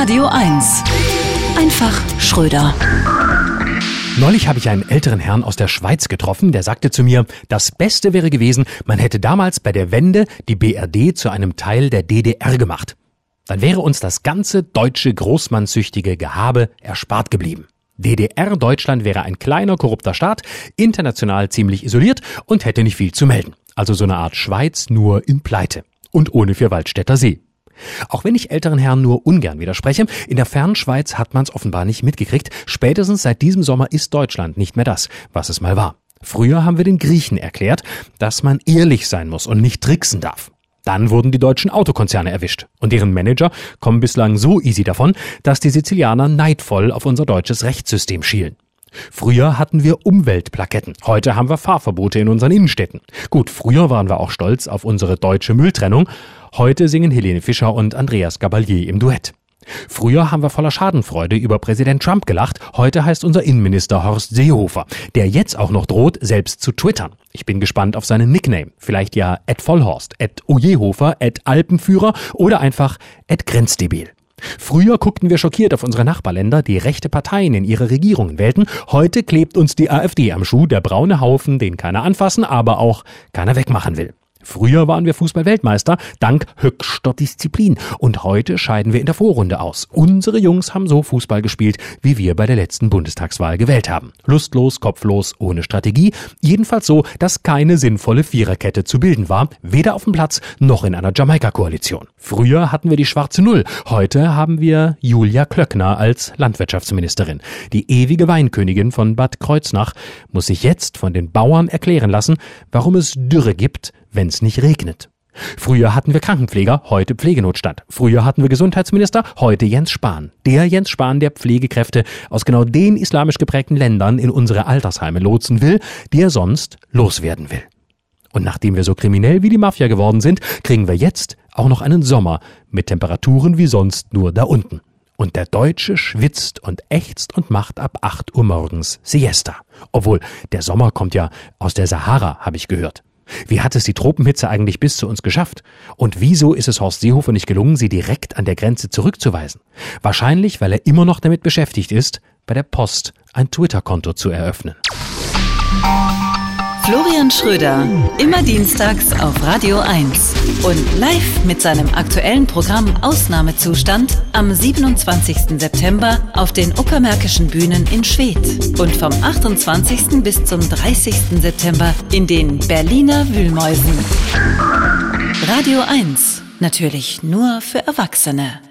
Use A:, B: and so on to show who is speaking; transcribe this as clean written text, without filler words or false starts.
A: Radio 1. Einfach Schröder.
B: Neulich habe ich einen älteren Herrn aus der Schweiz getroffen, der sagte zu mir, das Beste wäre gewesen, man hätte damals bei der Wende die BRD zu einem Teil der DDR gemacht. Dann wäre uns das ganze deutsche großmannsüchtige Gehabe erspart geblieben. DDR-Deutschland wäre ein kleiner, korrupter Staat, international ziemlich isoliert und hätte nicht viel zu melden. Also so eine Art Schweiz, nur in Pleite. Und ohne Vierwaldstätter See. Auch wenn ich älteren Herren nur ungern widerspreche, in der fernen Schweiz hat man es offenbar nicht mitgekriegt. Spätestens seit diesem Sommer ist Deutschland nicht mehr das, was es mal war. Früher haben wir den Griechen erklärt, dass man ehrlich sein muss und nicht tricksen darf. Dann wurden die deutschen Autokonzerne erwischt. Und deren Manager kommen bislang so easy davon, dass die Sizilianer neidvoll auf unser deutsches Rechtssystem schielen. Früher hatten wir Umweltplaketten, heute haben wir Fahrverbote in unseren Innenstädten. Gut, früher waren wir auch stolz auf unsere deutsche Mülltrennung, heute singen Helene Fischer und Andreas Gabalier im Duett. Früher haben wir voller Schadenfreude über Präsident Trump gelacht, heute heißt unser Innenminister Horst Seehofer, der jetzt auch noch droht, selbst zu twittern. Ich bin gespannt auf seinen Nickname, vielleicht ja @Vollhorst, @Ojehofer, @Alpenführer oder einfach @Grenzdebil. Früher guckten wir schockiert auf unsere Nachbarländer, die rechte Parteien in ihre Regierungen wählten. Heute klebt uns die AfD am Schuh, der braune Haufen, den keiner anfassen, aber auch keiner wegmachen will. Früher waren wir Fußball-Weltmeister, dank höchster Disziplin. Und heute scheiden wir in der Vorrunde aus. Unsere Jungs haben so Fußball gespielt, wie wir bei der letzten Bundestagswahl gewählt haben. Lustlos, kopflos, ohne Strategie. Jedenfalls so, dass keine sinnvolle Viererkette zu bilden war, weder auf dem Platz noch in einer Jamaika-Koalition. Früher hatten wir die schwarze Null. Heute haben wir Julia Klöckner als Landwirtschaftsministerin. Die ewige Weinkönigin von Bad Kreuznach muss sich jetzt von den Bauern erklären lassen, warum es Dürre gibt, wenn es nicht regnet. Früher hatten wir Krankenpfleger, heute Pflegenotstand. Früher hatten wir Gesundheitsminister, heute Jens Spahn. Der Jens Spahn, der Pflegekräfte aus genau den islamisch geprägten Ländern in unsere Altersheime lotsen will, die er sonst loswerden will. Und nachdem wir so kriminell wie die Mafia geworden sind, kriegen wir jetzt auch noch einen Sommer mit Temperaturen wie sonst nur da unten. Und der Deutsche schwitzt und ächzt und macht ab 8 Uhr morgens Siesta. Obwohl, der Sommer kommt ja aus der Sahara, habe ich gehört. Wie hat es die Tropenhitze eigentlich bis zu uns geschafft? Und wieso ist es Horst Seehofer nicht gelungen, sie direkt an der Grenze zurückzuweisen? Wahrscheinlich, weil er immer noch damit beschäftigt ist, bei der Post ein Twitter-Konto zu eröffnen.
A: Florian Schröder, immer dienstags auf Radio 1 und live mit seinem aktuellen Programm Ausnahmezustand am 27. September auf den Uckermärkischen Bühnen in Schwedt und vom 28. bis zum 30. September in den Berliner Wühlmäusen. Radio 1, natürlich nur für Erwachsene.